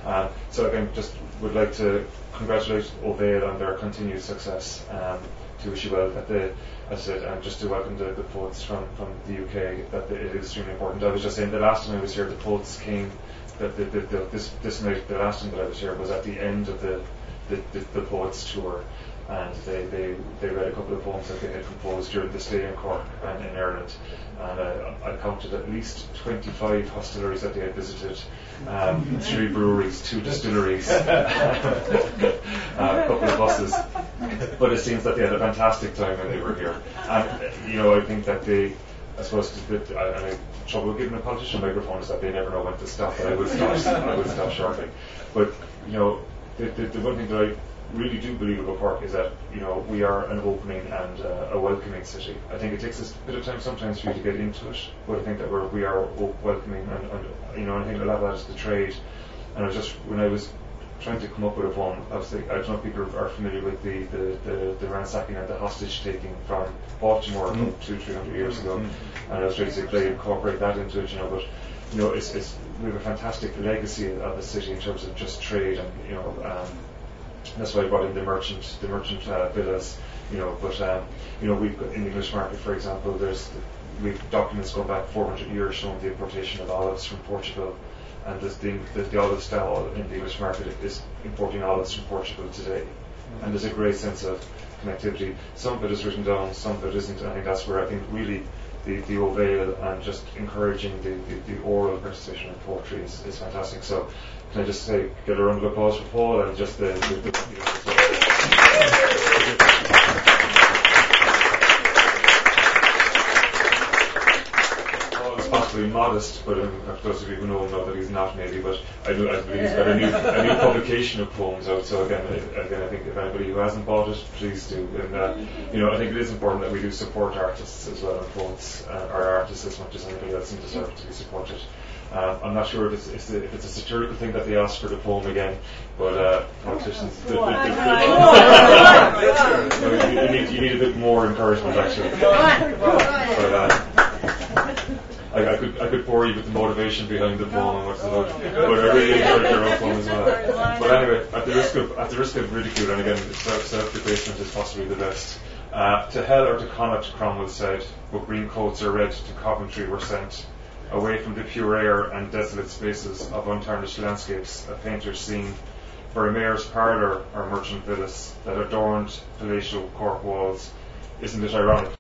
So again, just would like to congratulate Ovale on their continued success. To wish you well at the, as I said, and just to welcome the poets from the UK. That it is extremely important. I was just saying the last time I was here, the poets came. This night, the last time that I was here was at the end of the poets tour, and they read a couple of poems that they had composed during the stay in Cork and in Ireland, and I counted at least 25 hostilleries that they had visited, 3 breweries, 2 distilleries, a couple of buses. But it seems that they had a fantastic time when they were here, and I think that I suppose and I have trouble giving a politician a microphone is that they never know when to stop, but I would stop shortly. But the one thing that I really do believe about Cork is that we are an opening and a welcoming city. I think it takes us a bit of time sometimes for you to get into it, but I think that we are welcoming, and I think a lot of that is the trade. And when I was trying to come up with a poem, obviously I don't know if people are familiar with the ransacking and the hostage taking from Baltimore 200-300 years ago, and I was trying to incorporate that into it, but we have a fantastic legacy of the city in terms of just trade, and that's why I brought in the merchant villas, but we've got in the English market, for example, we've documents going back 400 years showing the importation of olives from Portugal. And the olive style in the English market is importing olives from Portugal today. And there's a great sense of connectivity. Some of it is written down, some of it isn't. I think that's where the Ovale and just encouraging the oral participation in poetry is fantastic. So can I just say, get a round of applause for Paul and just possibly modest, but those of you who know him know that he's not, maybe. But I believe he's got a new publication of poems out. So again, I think if anybody who hasn't bought it, please do. And I think it is important that we do support artists as well, and poets are artists as much as anybody else and deserve to be supported. I'm not sure if it's a satirical thing that they ask for the poem again, but politicians, you need a bit more encouragement actually. But, I could bore you with the motivation behind the poem and what's about, but I really enjoyed your own poem as well. But anyway, at the risk of ridicule, and again, self-debasement is possibly the best. To hell or to Connacht, Cromwell said, but green coats are red to Coventry were sent. Away from the pure air and desolate spaces of untarnished landscapes, a painter's scene, for a mayor's parlour or merchant villas that adorned palatial Cork walls. Isn't it ironic?